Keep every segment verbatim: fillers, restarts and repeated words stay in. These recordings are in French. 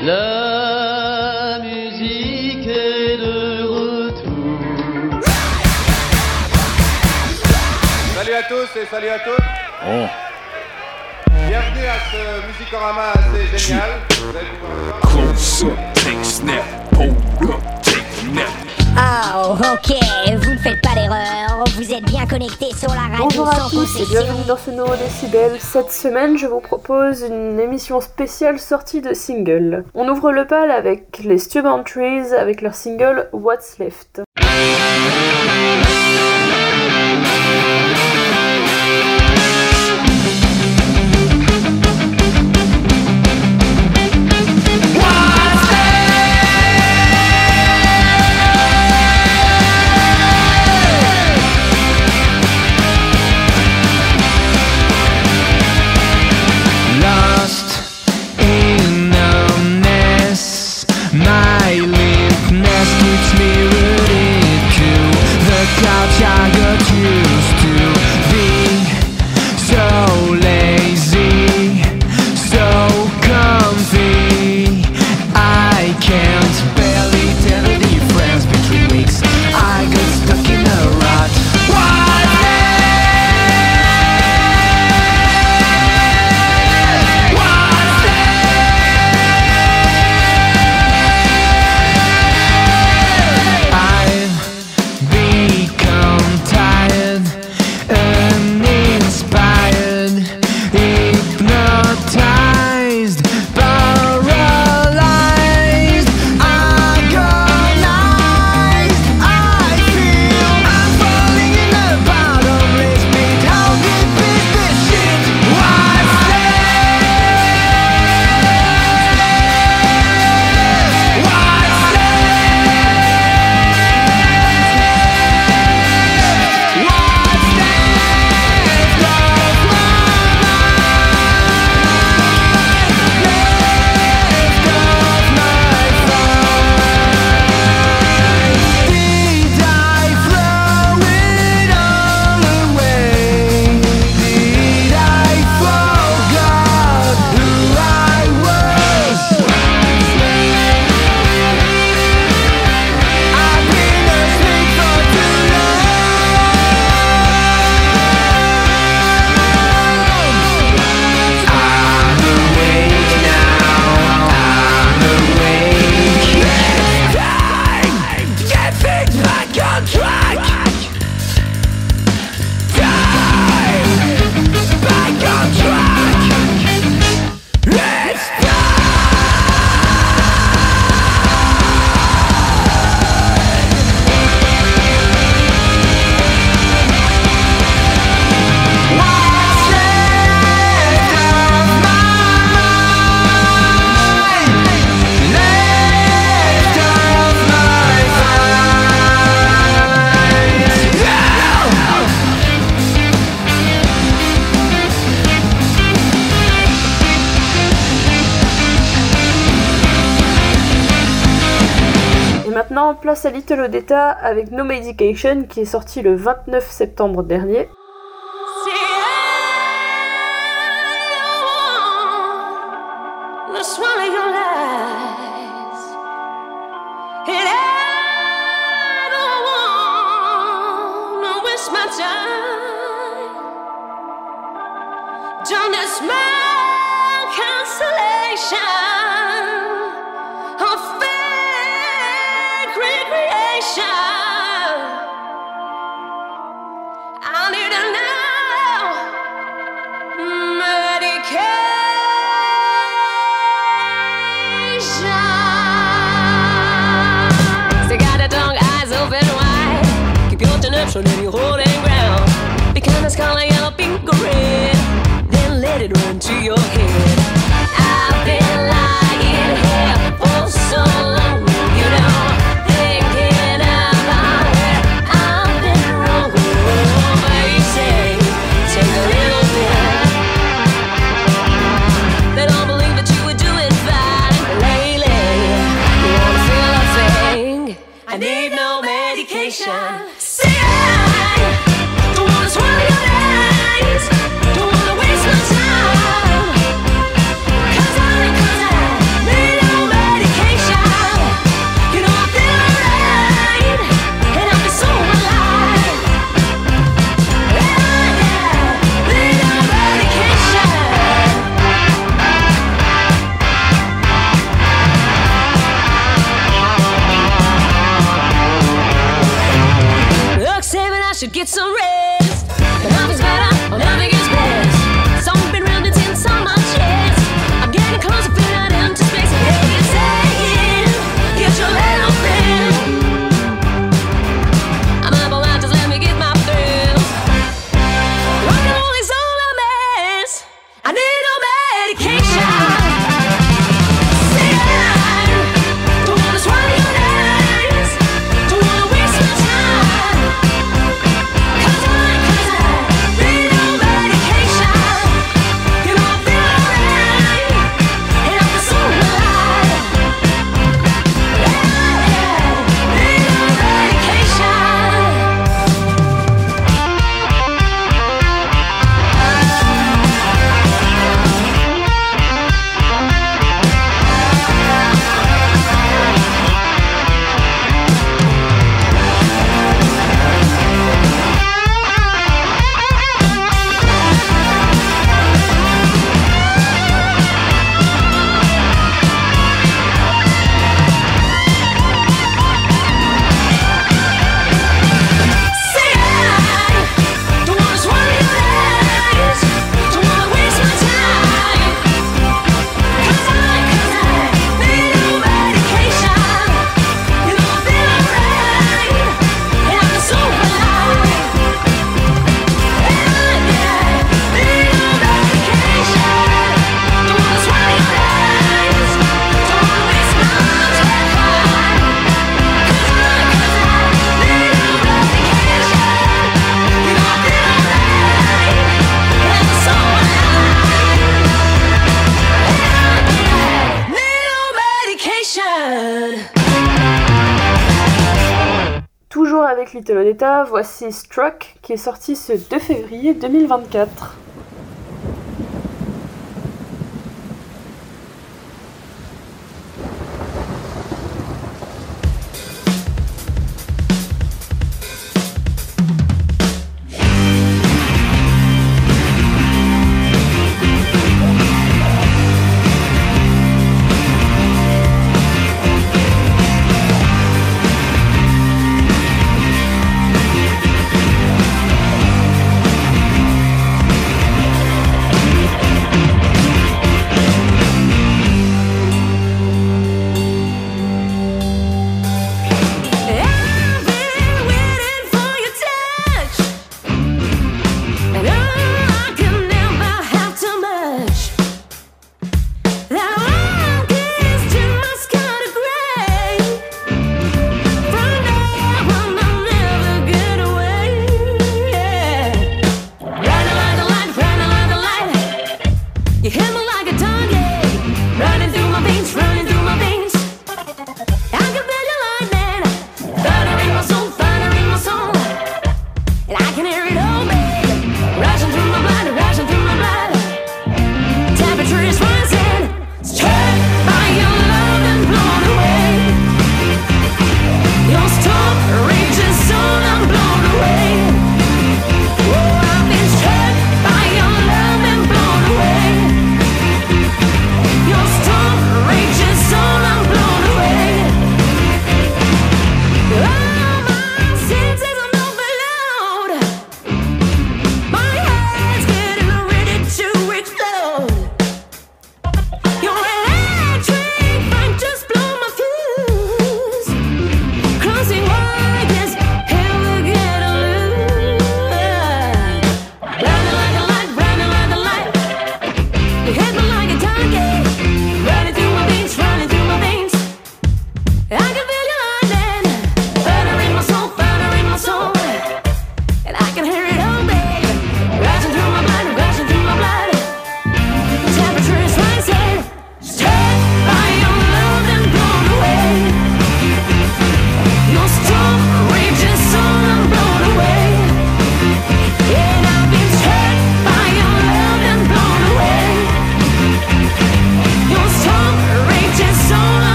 La musique est de retour. Salut à tous et salut à toutes. Oh. Bienvenue à ce Musicorama assez génial. Vous allez pouvoir voir. Close up, take snap, hold up, take a nap. Ah, oh, ok, vous ne faites pas d'erreur, vous êtes bien connectés sur la radio. Bonjour à sans tous et concession. bienvenue dans ce nouveau Décibel. Cette semaine, je vous propose une émission spéciale sortie de singles. On ouvre le bal avec les Stubborn Trees avec leur single What's Left. Maintenant, place à Little Odetta avec No Medication qui est sorti le vingt-neuf septembre dernier. So then you're holding ground. Become a scarlet yellow, pink or red. Then let it run to your head. I've been lying here for so long, you know, thinking about should get some rest. But nothing's better, or nothing gets best. Something been real intense on my chest. I'm getting closer, feeling out into space. And they keep saying, get your little friend. I'm up all night, just let me get my thrills. Rock and roll is all a mess. I need no medication. Toujours avec Little Odetta, voici Struck qui est sorti ce deux février deux mille vingt-quatre. Thank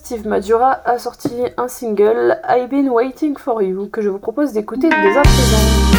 Steve Madura a sorti un single, I've Been Waiting For You, que je vous propose d'écouter dès à présent.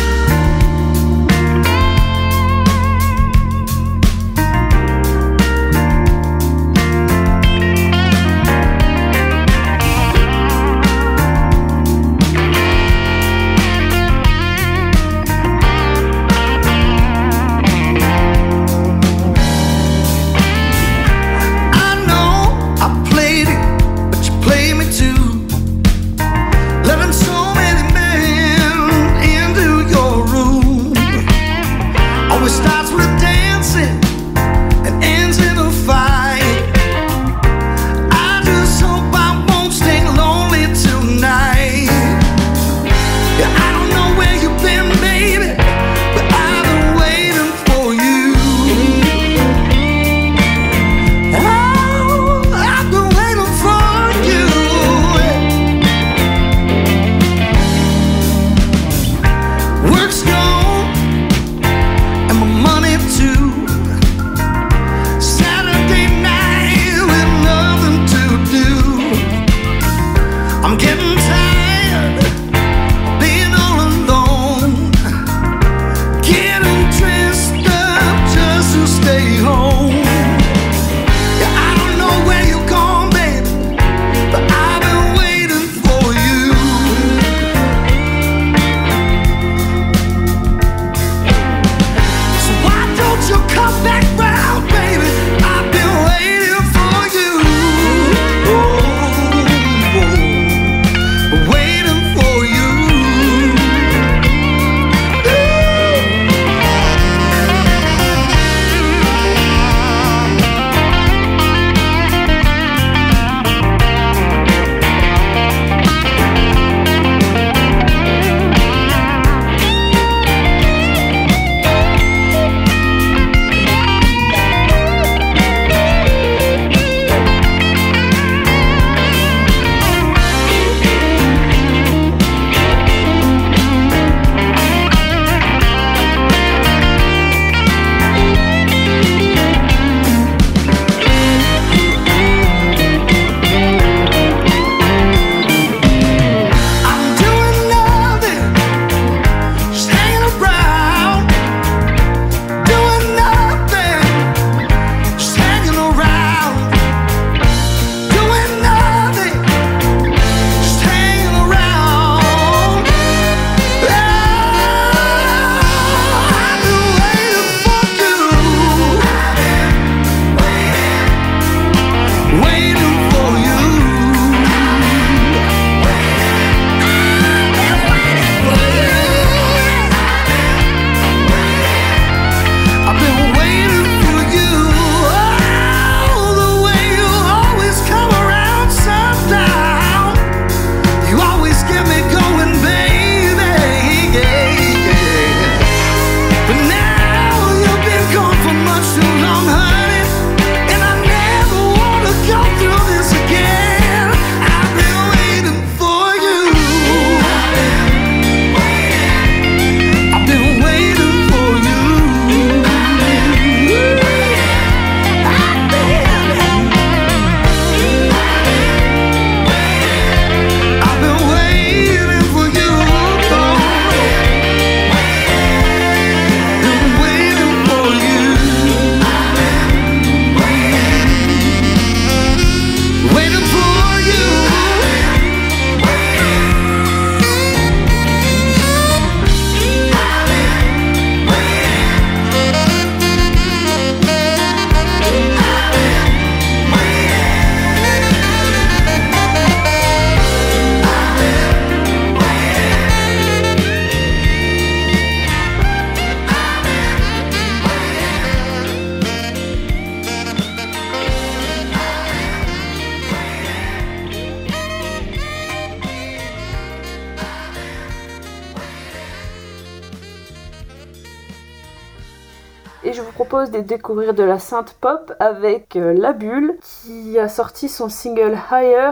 et je vous propose de découvrir de la synth pop avec euh, La Bulle qui a sorti son single Higher.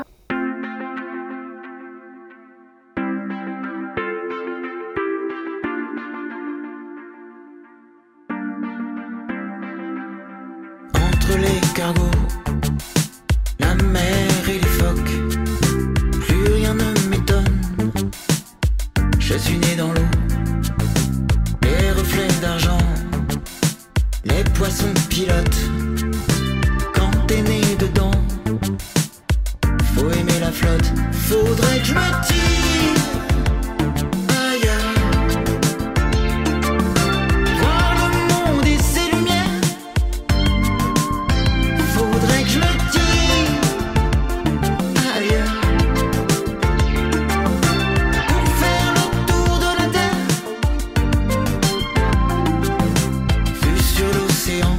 Entre les cargos, la mer et les phoques, d'argent, les poissons pilotent. Quand t'es né dedans, faut aimer la flotte. Faudrait que je me tire ailleurs, voir le monde et ses lumières. Faudrait que je me tire ailleurs pour faire le tour de la terre. Vue sur l'océan,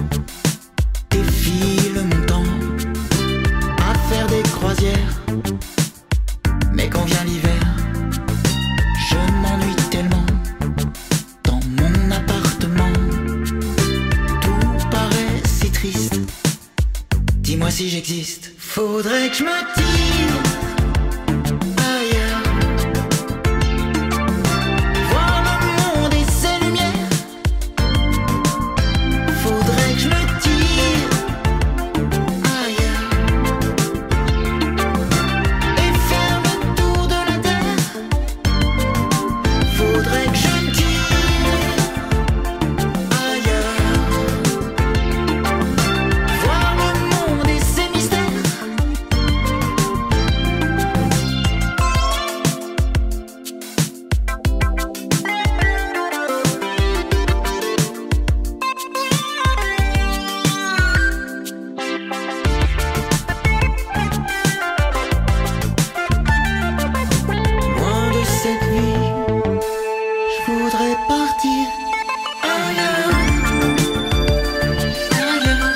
défile mon temps à faire des croisières. Mais quand vient l'hiver, je m'ennuie tellement dans mon appartement. Tout paraît si triste. Dis-moi si j'existe. Faudrait que je me tire ailleurs, voir le monde et ses lumières. Faudrait que je me tire ailleurs et faire le tour de la terre. Faudrait que je me tire ailleurs, voir le monde et ses mystères. Loin de cette vie, je voudrais partir ailleurs, ailleurs,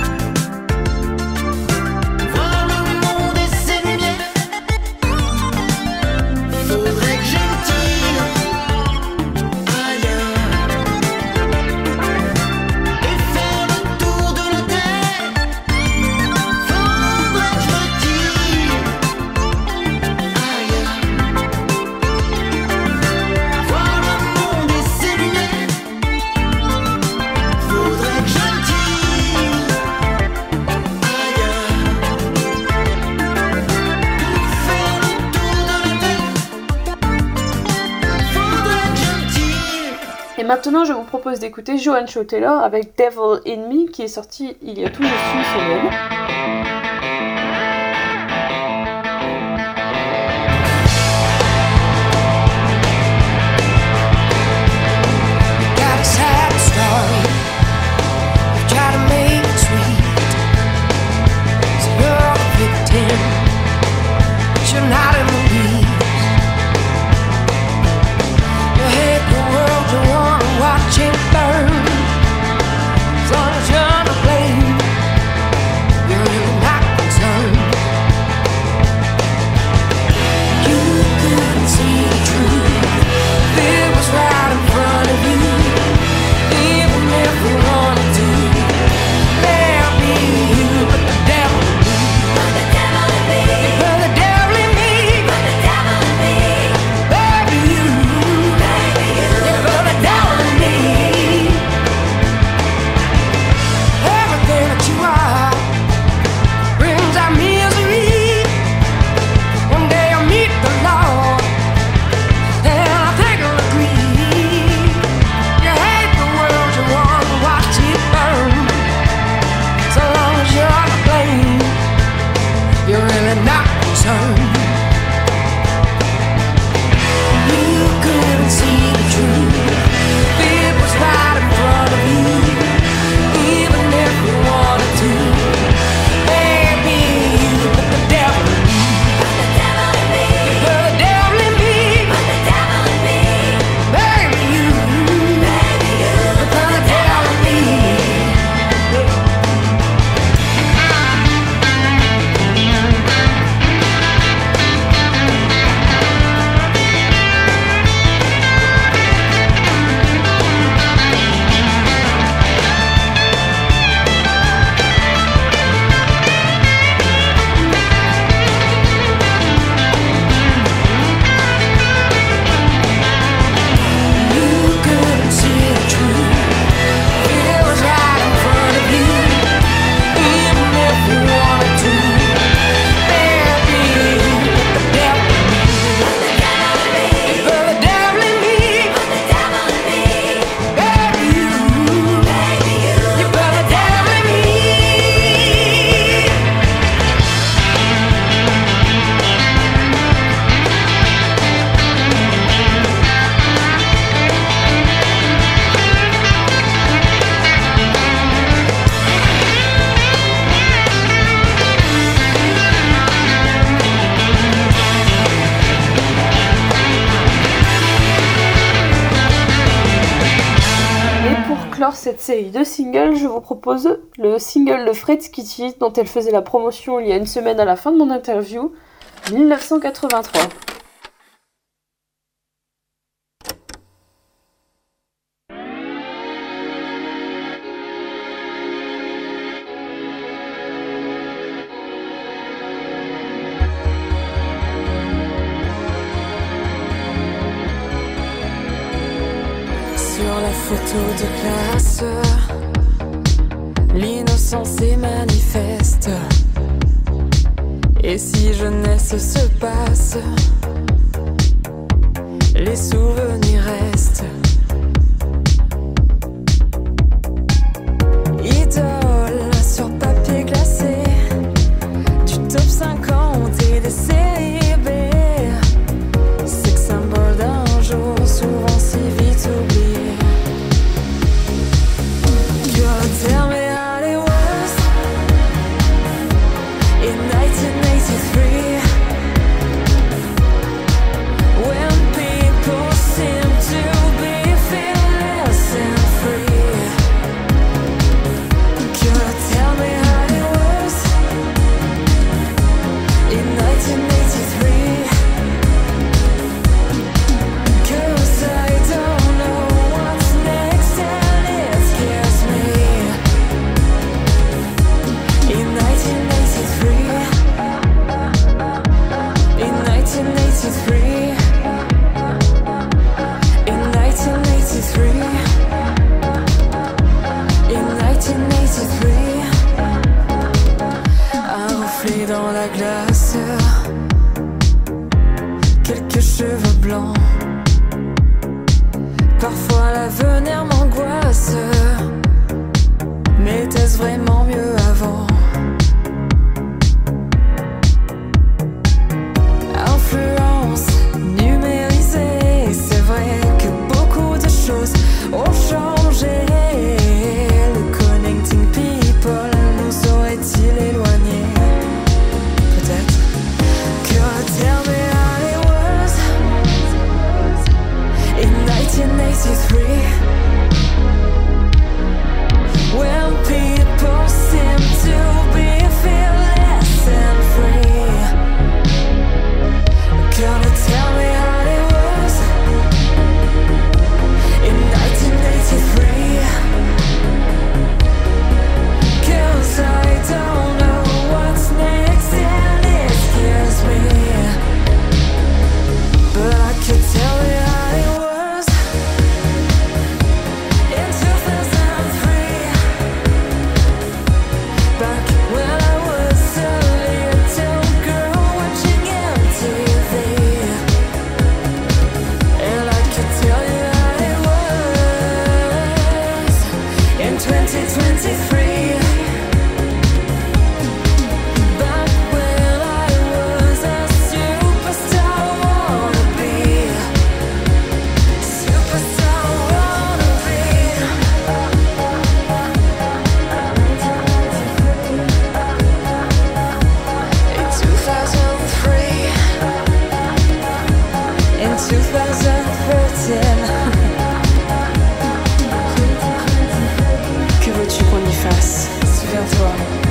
voir le monde et ses lumières. Faudrait que je me tire ailleurs et faire le tour de la terre. Faudrait que je me tire ailleurs, voir le monde et ses lumières. Faudrait que je me tire ailleurs pour faire le tour de la terre. Faudrait que je me tire. Et maintenant, je vous propose d'écouter Joan Shaw Taylor avec Devil in Me, qui est sorti il y a tout juste une semaine. Got a sad story. You try to make it sweet. So you're a victim, but you're not in the lead. You hate the world, you wanna watch it burn. As long as you're to blame, you're really not conclure cette série de singles, je vous propose le single de Fred Kitty dont elle faisait la promotion il y a une semaine à la fin de mon interview, dix-neuf cent quatre-vingt-trois. Sur la photo de classe, l'innocence est manifeste. Et si jeunesse se passe, les souvenirs restent. Idole sur papier glacé, du top cinquante et des séries B. Sex symbole d'un jour, souvent si vite oublié. Tell me how it was in nineteen eighty-three, when people seem to be fearless and free. Can you tell me how it was in nineteen eighty-three? 'Cause I don't know what's next and it scares me. In nineteen eighty-three, in nineteen eighty-three, in nineteen eighty-three, in nineteen eighty-three, un reflet dans la glace, quelques cheveux blancs, parfois l'avenir m'angoisse, mais était-ce vraiment mieux avant? Influence numérisée, c'est vrai que beaucoup de choses ont changé. Le connecting people nous aurait-il éloignés? Peut-être. Could tell me how it was in nineteen eighty-three, when people seem to be fearless and free. Gonna tell me how it was in nineteen eighty-three, 'cause I don't know what's next and it scares me. But I could tell you how it was in two thousand three, back when I was a little girl watching M T V. And I could tell you how it was in twenty twenty-three, back when I was a superstar wannabe, superstar wannabe. In two thousand three, in two thousand thirteen. Que veux-tu qu'on y fasse? Souviens-toi.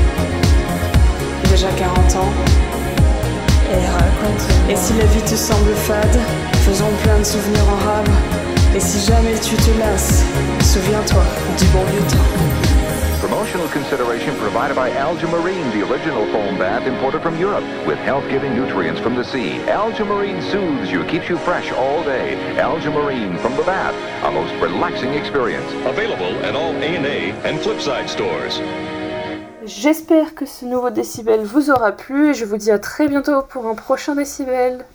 Déjà quarante ans. Et raconte. Et si la vie te semble fade, faisons plein de souvenirs en rame. Et si jamais tu te lasses, souviens-toi du bon vieux temps. Promotional consideration provided by Algamarine, the original foam bath imported from Europe, with health-giving nutrients from the sea. Algamarine soothes you, keeps you fresh all day. Algamarine from the bath, a most relaxing experience. Available at all A and A and Flipside stores. J'espère que ce nouveau Décibel vous aura plu et je vous dis à très bientôt pour un prochain Décibel.